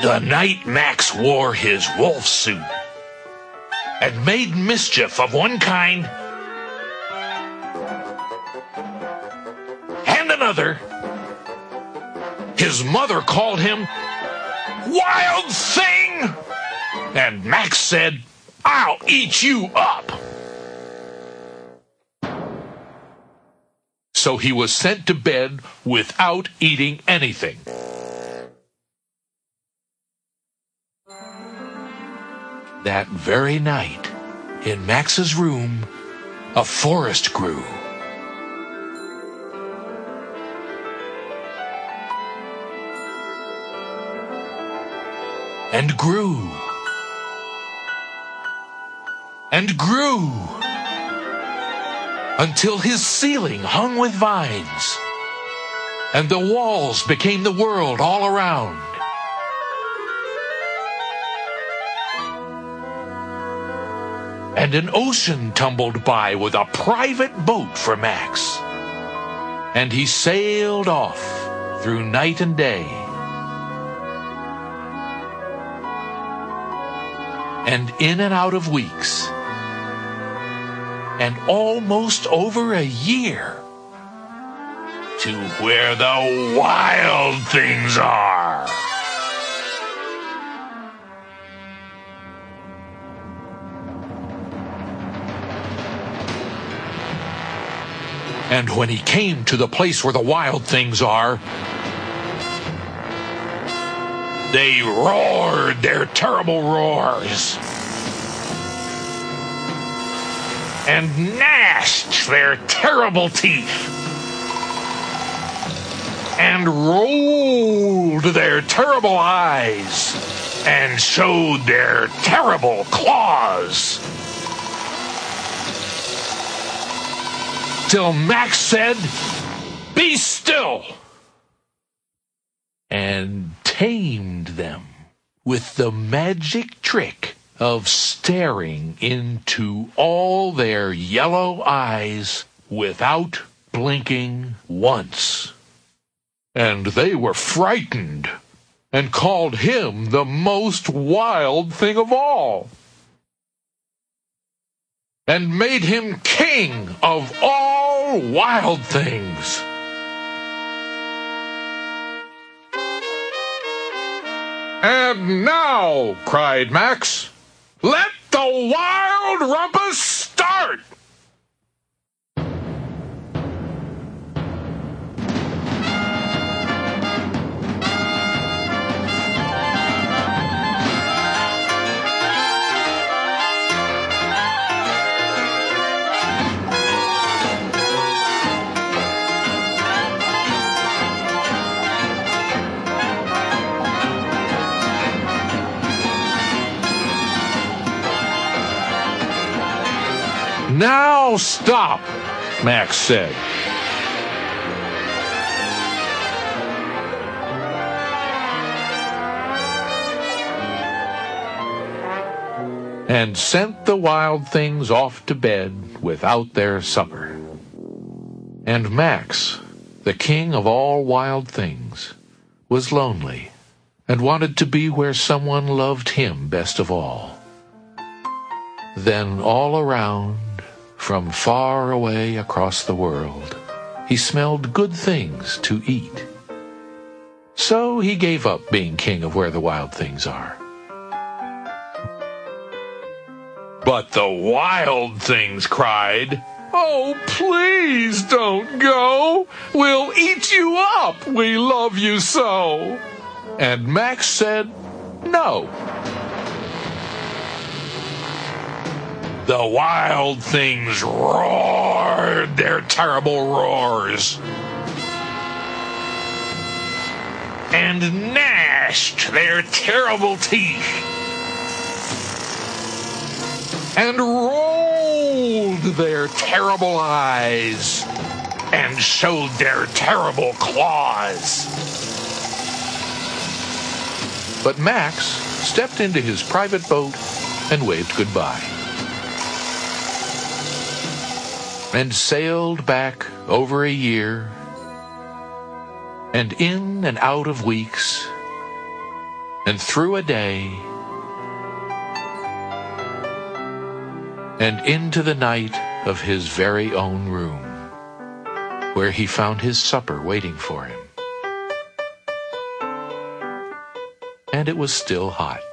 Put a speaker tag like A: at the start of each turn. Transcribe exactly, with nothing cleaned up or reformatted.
A: The night Max wore his wolf suit and made mischief of one kind and another, his mother called him Wild Thing, and Max said, "I'll eat you up." So he was sent to bed without eating anything. That very night, in Max's room, a forest grew. And grew. And grew. Until his ceiling hung with vines. And the walls became the world all around. And an ocean tumbled by with a private boat for Max. And he sailed off through night and day. And in and out of weeks. And almost over a year. To where the wild things are. And when he came to the place where the wild things are, they roared their terrible roars and gnashed their terrible teeth and rolled their terrible eyes and showed their terrible claws. Till Max said, "Be still," and tamed them with the magic trick of staring into all their yellow eyes without blinking once. And they were frightened and called him the most wild thing of all, and made him king of all wild things. "And now," cried Max, "let the wild rumpus start!" "Now stop," Max said. And sent the wild things off to bed without their supper. And Max, the king of all wild things, was lonely and wanted to be where someone loved him best of all. Then all around, from far away across the world, he smelled good things to eat. So he gave up being king of where the wild things are. But the wild things cried, "Oh, please don't go. We'll eat you up. We love you so." And Max said, "No." The wild things roared their terrible roars and gnashed their terrible teeth and rolled their terrible eyes and showed their terrible claws. But Max stepped into his private boat and waved goodbye. And sailed back over a year, and in and out of weeks, and through a day, and into the night of his very own room, where he found his supper waiting for him. And it was still hot.